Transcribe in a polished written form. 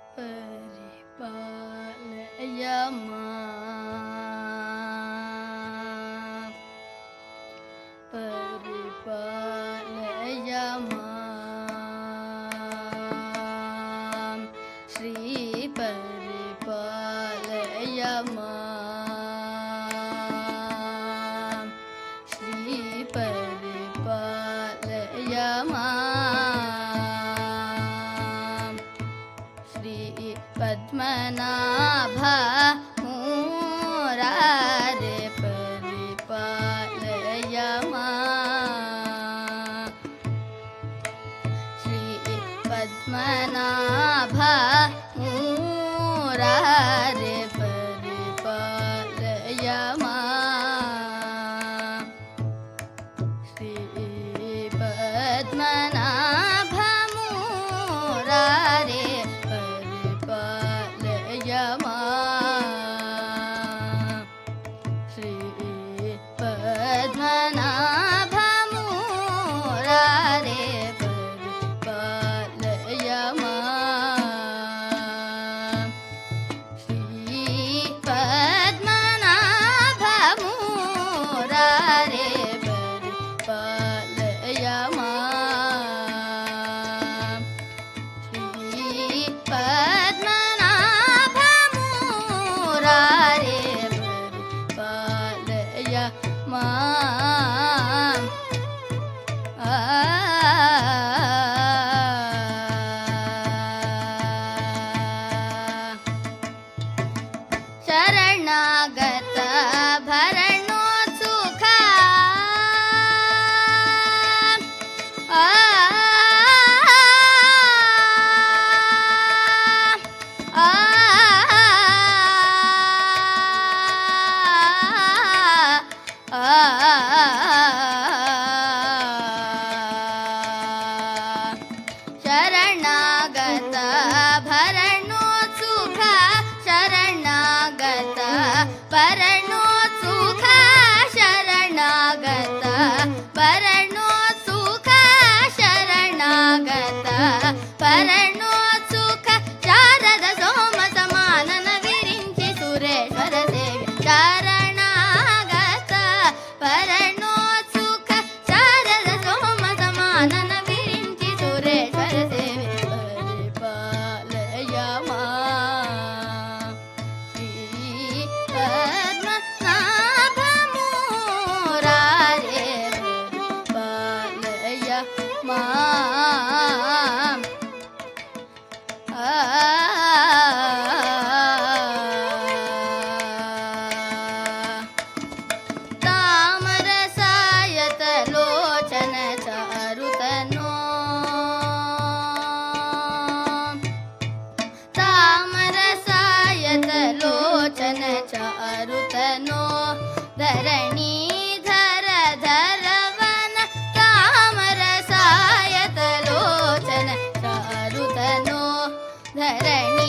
ಪರಿಪಾಲಯ ಮಾಂ ಪರಿಪಾಲಯ ಮಾಂ ಶ್ರೀ ಪರಿಪಾಲಯ ಮಾಂ ಶ್ರೀ ಪರಿಪಾಲಯ ಮಾಂ ಶ್ರೀ ಪದ್ಮನಾಭ ಮುರಾರೆ ಪರಿಪಾಲಯ ಮಾಂ ಶ್ರೀ ಪದ್ಮನಾಭ ಮುರಾರೆ ಪರಿಪಾಲಯ ಮಾಂ ಶ್ರೀ ಪದ್ಮನಾಭ ಮುರಾರೆ ಪರಿಪಾಲಯ ಮಾಂ ಶ್ರೀ ಪದ್ಮನಾಭ ಮುರಾರೆ ಪರಿಪಾಲಯ ಮಾಂ ಶ್ರೀ ಪದ್ಮನಾಭ ಮುರಾರೆ ಪರಿಪಾಲಯ ಮಾಂ ಶ್ರೀ ಪದ್ಮನಾಭ ಮುರಾರೆ ಪರಿಪಾಲಯ ಮಾಂ ಶರಣಾಗತ ಭರಣೋ ಸುಖ ಶರಣಾಗತ ಭರಣೋ ಸುಖ ಶರಣಾಗತ ಭರಣೋ ಸುಖ ಶರಣಾಗತ ಭರಣೋ ಸುಖ ಶರಣಾಗತ ಭರಣೋ ಸುಖ ಶಾರದ ಸೋಮ ಸಮಾನನ ವಿರಿಂಚಿ ಸುರೇಶ್ವರ ಸೇವೆ ಶರಣಾಗತ ಭರಣೋ ಸುಖ ಶಾರದ ಸೋಮ ಸಮಾನನ ವಿರಿಂಚಿ ಸುರೇಶ್ವರ ಸೇವೆ ಪರಿಪಾಲಯ ಮಾಂ ಶ್ರೀ ಪದ್ಮನಾಭ ಮುರಾರೆ ಪರಿಪಾಲಯ ಮಾಂ ತಾಮರಸಾಯತ ಲೋಚನ ಚಾರುತನೋ ತಾಮರಸಾಯತ ಲೋಚನ ಚಾರುತನೋ ಧರಣೀಧರ ಧರವನ ತಾಮರಸಾಯತ ಲೋಚನ ಚಾರುತನೋ ಧರಣಿ